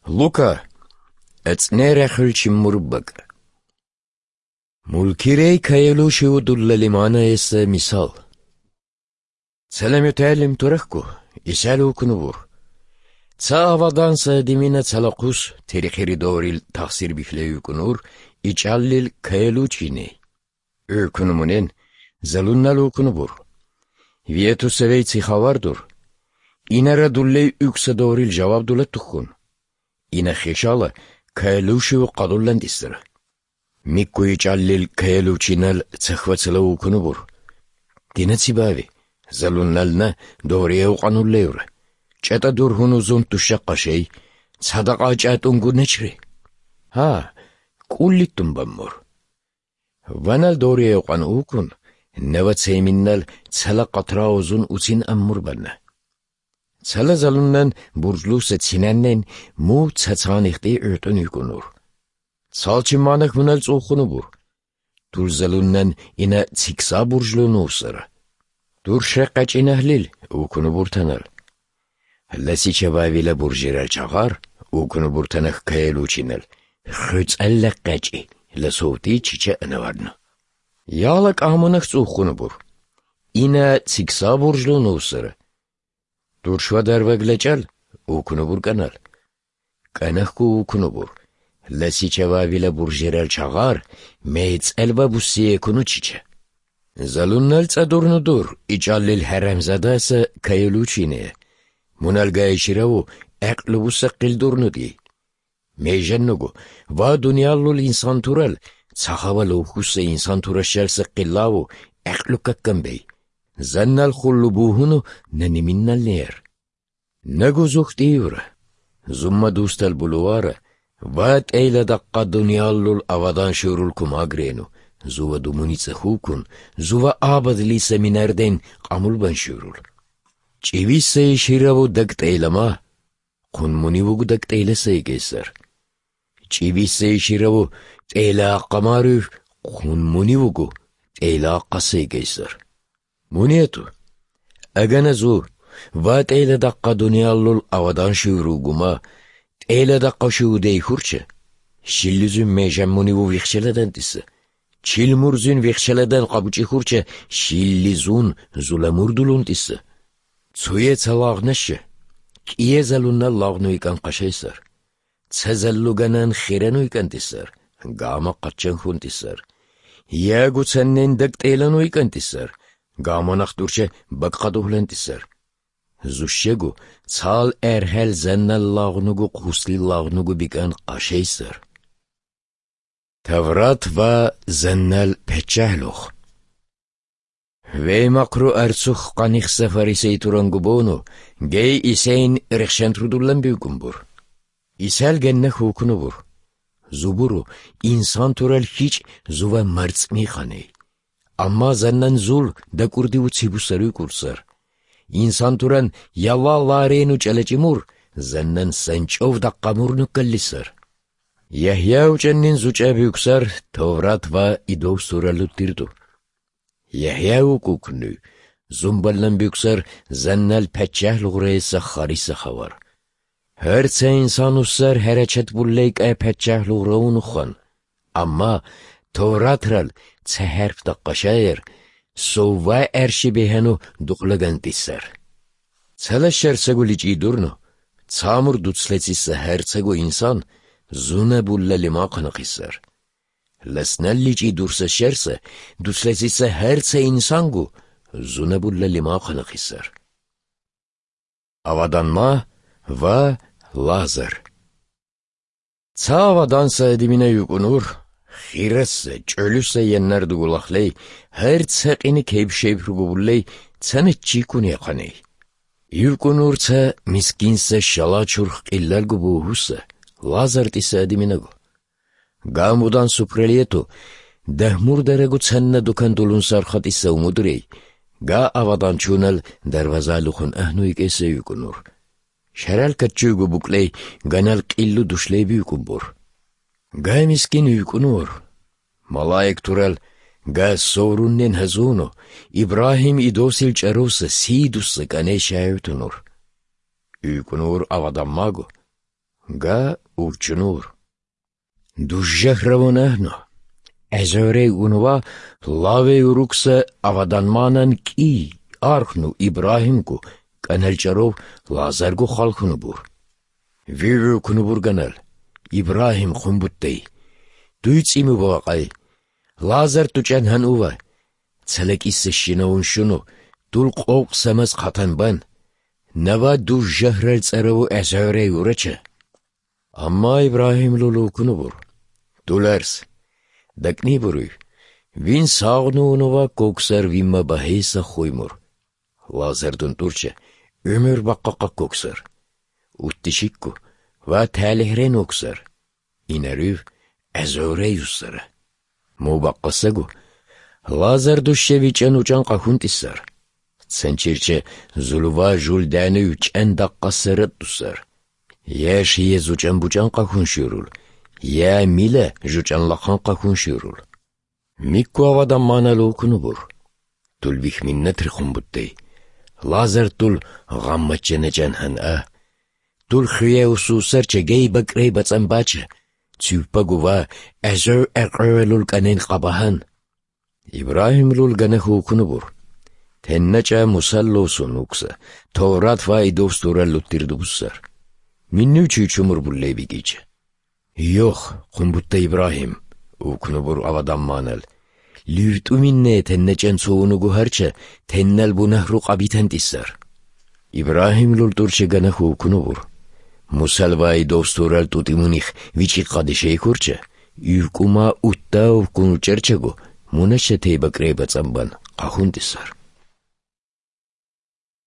Luka, اتنير خلش مربك. ملكيري كايلوشي ودل لمانا يس مثال. سلام يتعلم ترخكو يسالو كنبور. تساوادان سادمينا تسالاقوس تريخيري دوري التخسير بفلايو كنور يجعلل كايلوشيني. كنمونين زلونالو كنبور. ويتو سويتي خواردور. إنرا دولي يكس دوري الجواب دولت تخون. إنا خيشالة كايلوشي وقادولان ديستر. ميكو يجعلل كايلوشينال تخواتلو كنبور. دينتي بابي زلونالنا دوري وقانو ليور. چتا دور هونو زون تشاقا شي صدقا جاتونگو نچري. ها كولي تنبمور. وانال دوري وقانو كن نوات سيمينال تسلا قطراو زون اوتين امور بنا. تسلا زلونان برجلوس تسينانين مو تساتان اختي ارتون يكونور. تسالچي مانك منال زوخونو بور. دور زلونان انا تسيكسا برجلو نوسر. دور شاقاج انا هليل وكونو بورتانال. لسي چباويلا برجيرال چاغار وكونو بورتانخ كايلوچينال. خيץ ألا قاجي لصوتي چيچا انوارنا. يالك آمونخ زوخونو بور. انا تسيكسا برجلو نوسر. دور شوا دروغلچال وكونو بور كانال. كانخكو وكونو بور. لسي چباويلا برجيرال چاغار ميц ألبا بوسيه كونو چيچا. زلونال تادورنو دور إجالل حرامزاداس كايلوچينه. منالغاي شراو اقلبو سقل دورنو دي. ميجنوغو وا دنيالو الانسان تورال تساخاوالو خوس انسان توراشال سقلاو اقلو كاكمبي. زنال خلبوهنو ننمينا اللير. نغو زوختيور. زوما دوستال بلوارا وات ايلا دقا دنيالو الأوادان شورو الكماغرينو. زوا دومونيتsa خوكون زوا آباد ليسا مناردين قامول بانشورول. چيويسا شيراو دقت ايلما قنمونيوغو دقت ايلسا يگيسر. چيويسا شيراو ايلا قمارو قنمونيوغو ايلا قاسا يگيسر. مونيتو اغانا زو وات ايلا دقا دنيالو الأوادان شوروغوما ايلا دقا شو دي خورچه شلزو ميجان مونيوغو ويخشلدن ديسا. چيلمورزون ويخشلدن قابوچي خورچه شلزون زولاموردولون ديسا. تسوية تلاغنشه كيه زلونا لاغنو يكن قشيسر. تسزلو غنان خيرانو يكن ديسر. غاما قچن خون ديسر. ياغو تسنن دقت ايلانو يكن ديسر. غاما نخدورچه بقادوهلن ديسر. زوشيغو تال ارهل زنن لاغنوغو قوسلي لاغنوغو بيكن قشيسر. تورات و زنال پچهلوخ. وی مقرو ارسوخ قانیخ سفاری سیتورانگو بونو گی ایسین رخشنترودولن بیوکن بور. ایسال گنه خوکنو بور. زوبورو انسان تورال هیچ زوه مرز میخانه. اما زنن زول دکوردی و چیبو سروی کورسر. انسان توران یالا لارینو چلچی مور زنن سنچوف دقا مورنو کلیسر. يحيى جنين زوجة بيكسر تورات و إدو سورة لطيردو. يحيى وكوكنو زنبالن بيكسر زنال پچه لغريس خاريس خوار. هر سه انسانو سر هرچت بوليك اي پچه لغرونو خون. اما تورات رال چه حرف دقا شاير سووا ارشي بهنو دقلگن ديسر. چلا شرسگو لجي دورنو تامور دوتسلتيس هر سگو انسان زونه بوله لما قنقیسر. لسنل لیجی دورسه شرسه دوسلزیسه هرسه انسانگو زونه بوله لما قنقیسر. Avadanma ve Lazar. Ça avadansa edimine yukunur, xiresse, çölüsse yenler dugulakley, her tsaqini keypşeyp rugubulley, tsane çikuni yaqaney. Yukunur tsa miskinse şala çurq illal gubuhusse, Lazar tisa edimine gu. Gamudan suprelietu, dehmur deregu tsanne dukan dulun sarxat issa umudrey, ga avadan çunal dervazalukhun ahnuyik esse yukunur. Şeral katçugu bukley, ganal qillu duşley büyükumbur. Ga miskin yukunur. Malayek tural, ga sorunnen hazuno, İbrahim idosil çarusa sidussa gane şayutunur. Yukunur avadan magu. Ga uçunur. Dujjahravonahno. Ezore unva lave uruksa avadanmanan ki arkhnu İbrahimku kanalcharov Lazargu khalkhunubur. Vivu kunubur ganal. İbrahim khumbuttey. Duytsimi vaqay. Lazar tucan hanuva. Tsalek isseshinaun shunu. Dul qoq samas khatanban. Nava dujjahral tsaravu ezore uracha. Amma İbrahim lulu kunubur. Dulars. Dakni buruy. Vin sağnuunova koksar vimma bahesa khoymur. Lazardun turça. Ömür baqqaqa koksar. Uttishikku. Va talihren oksar. Inarüv ezore yussara. Mubaqqasagu. Lazar dushevichan ucan qahuntisar. Sanchirche zulva juldani ucan daqqasarat dusar. Ya shiye zucan bucan qahunshurul. Ya mila jucan laqan qahunshurul. Mikku avadan manalu kunubur. Tul vih minnatri khumbuttey. Lazar tul ghammachene janhan a. Tul khiye ususar chegay bakrey batsambacha. Tsupaguva azar aqrelul kanen qabahan. İbrahim lul ganahu kunubur. Tennacha musallo sunuksa. Tawrat va idostura luttirdubusar. Minnu çumur bulley bigice. Yox, kumbutta İbrahim. Ukunubur avadan manal. Lürtü minne tennecen soğunugu harça. Tennel bu nehru qabitan tissar. İbrahim lul turçe ganahu ukunubur. Musalvai dostural tutimunih vici qadişey kurça. Yukuma utta uvkunu çerçegu. Munaşa teyba kreyba tsamban qahun tissar.